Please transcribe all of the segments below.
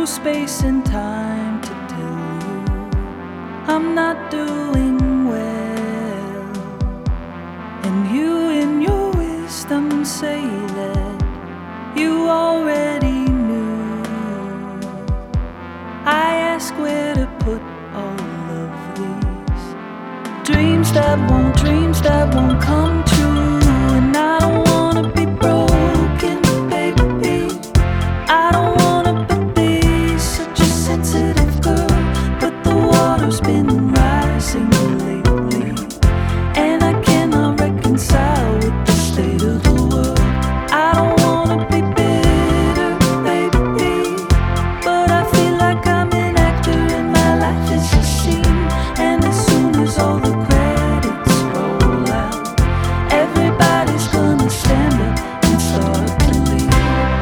space and time to tell you I'm not doing well. And you in your wisdom say that you already knew. I ask where to put all of these dreams that won't come true. And I don't wanna be broken, baby. I don't wanna be such a sensitive girl, but the water's been rising lately, and I cannot reconcile with the state of the world. I don't wanna be bitter, baby, but I feel like I'm an actor and my life is a scene. And as soon as all the credits roll out, everybody's gonna stand up and start to leave.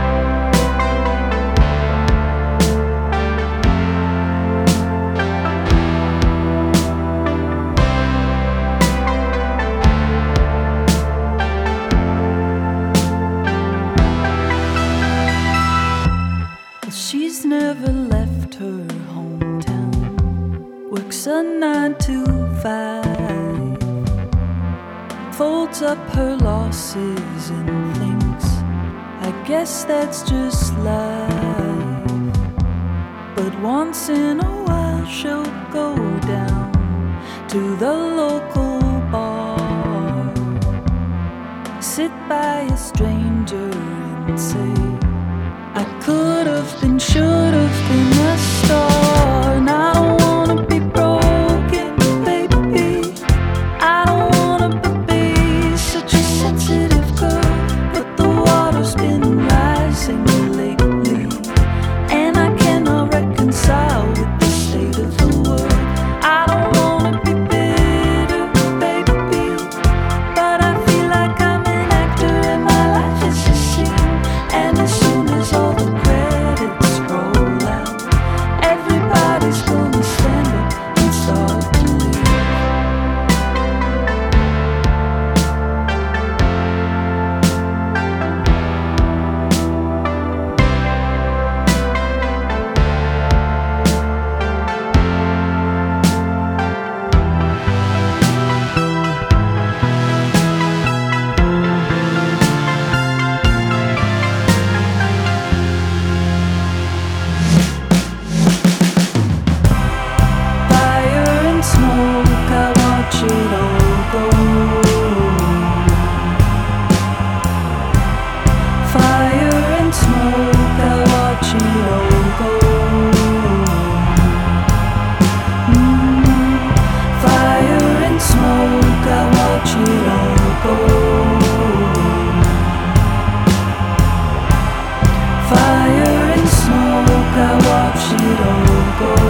She's never left her hometown, works a 9 to 5, folds up her losses and thinks, I guess that's just life. But once in a while she'll go down to the local bar, sit by a stranger and say, I could have been, should have been a star. And I don't wanna be broken, baby. I don't wanna be such a sensitive girl, but the water's been rising lately, and I cannot reconcile with the state of the world. I don't wanna be bitter, baby, but I feel like I'm an actor and my life is a scene. And as soon as all the credits roll out, everybody's gonna stand up and start to leave. Fire and smoke, I watch it all go. Fire and smoke, I watch it all go. Fire and smoke, I watch it all go. Fire and smoke, I watch it all go.